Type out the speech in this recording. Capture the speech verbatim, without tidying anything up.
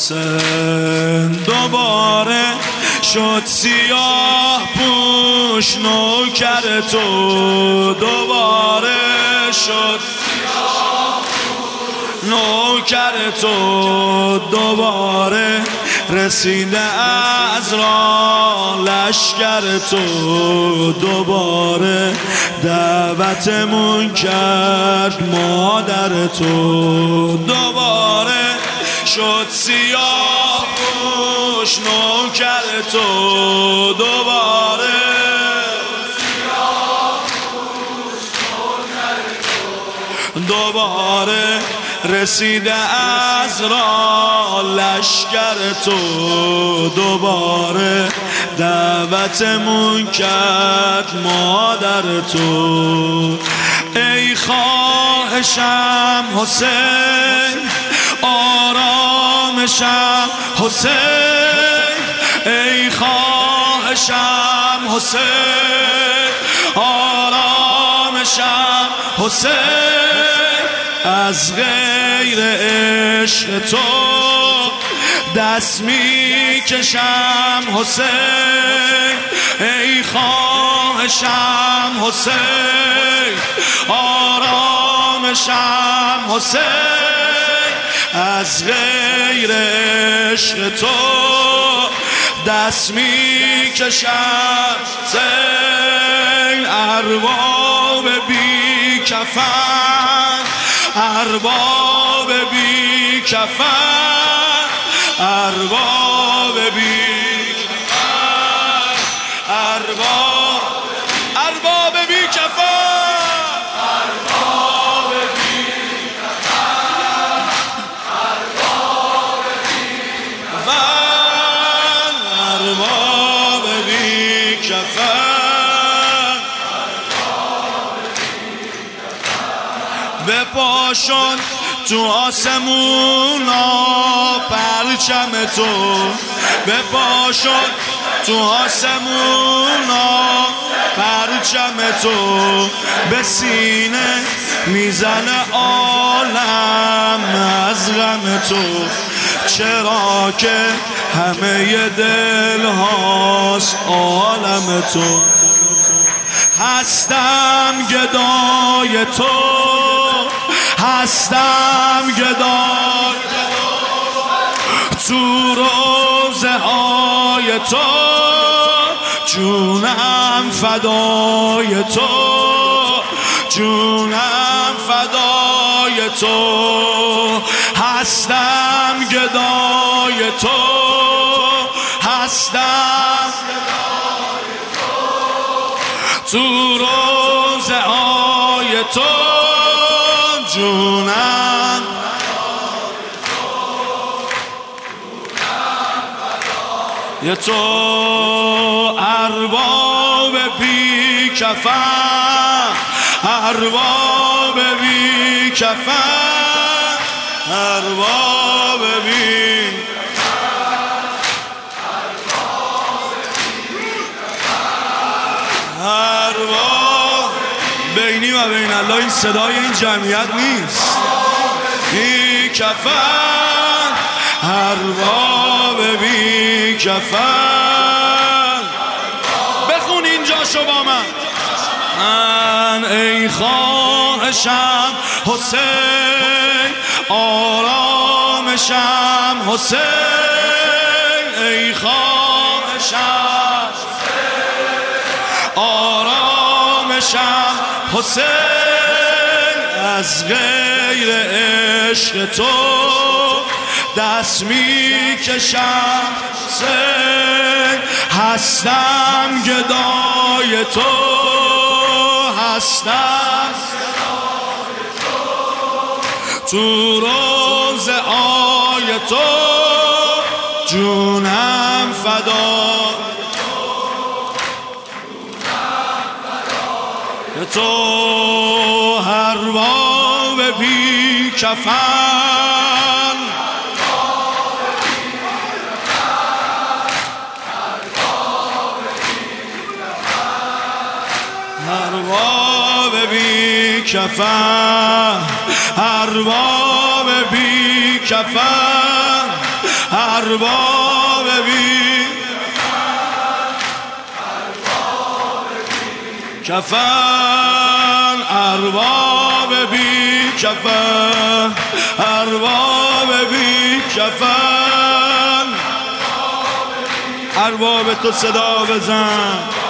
حسین دوباره شد سیاه پوش نوکر تو، دوباره شد سیاه پوش نوکر تو، دوباره رسیده از راه لشکر تو، دوباره دعوتمون کرد مادر تو، دوباره شد سیاه پوش نوکر تو، دوباره سیاه پوش نوکر تو، دوباره رسیده از راه لشکر تو، دوباره دعوتمون کرد مادر تو. ای خواهشم حسین آرامشم حسین، ای خواهشم حسین آرامشم حسین، از غیر عشق تو دست می کشم حسین، ای خواهشم حسین آرامشم حسین، از غیر عشق تو دست می کشم حسین. ارباب بی کفن، ارباب بی کفن، ارباب بی کفن، ارباب ارباب بی کفن، ارباب بی کفن، ارباب بی کفن، ارباب بی کفن، بپاشون تو آسمونا پرچم تو، بپاشون تو آسمونا پرچم تو، به سینه میزنه عالم از غم تو، چرا که همه دل هاست عالم تو. هستم گدای تو، هستم گدای تو، روزه های تو، جونم فدای تو، جونم فدای تو، هستم گدای تو، هستم گدای تو، تو روزه های تو، جونم یه تو، ارباب بی کفن، ارباب بی کفن، ارباب بی ارباب. بینی و بین الله این صدای این جمعیت نیست. بی کفن، ارباب بی کفن. بخون اینجاشو با من. من ای خواهشم حسین آرامشم حسین، ای خواهشم آرامشم حسین، از غیر عشق تو دست می کشم حسین، هستم گدای تو، هستم تو روزه های تو، جونم فدای تو، ارباب بی کفن، ارباب بی کفن، ارباب بی کفن، ارباب بی کفن، ارباب بی کفن، ارباب بی کفن. ارباب تو صدا بزن.